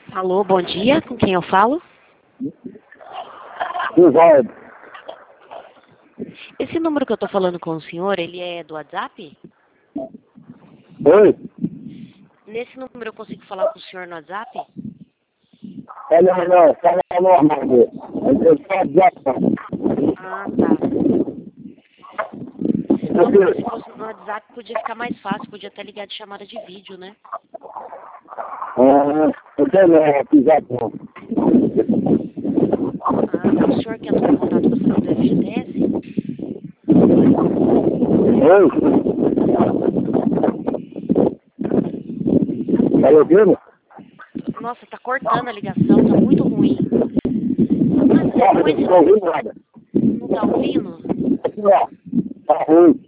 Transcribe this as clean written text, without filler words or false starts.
Alô, bom dia. Com quem eu falo? Eduardo. Esse número que eu tô falando com o senhor, ele é do WhatsApp? Oi? Nesse número eu consigo falar com o senhor no WhatsApp? Não, fala normal, meu. Eu sou WhatsApp. Ah, tá. Não, porque se fosse no WhatsApp podia ficar mais fácil, podia até ligar de chamada de vídeo, né? Eu tenho WhatsApp, não. Ah, o senhor quer entrar em contato para saber do FGTS? Oi? Tá me ouvindo? Nossa, tá cortando a ligação, tá muito ruim. Mas Não depois tô ouvindo nada. não tá ouvindo? Aqui, ó. Tá ruim.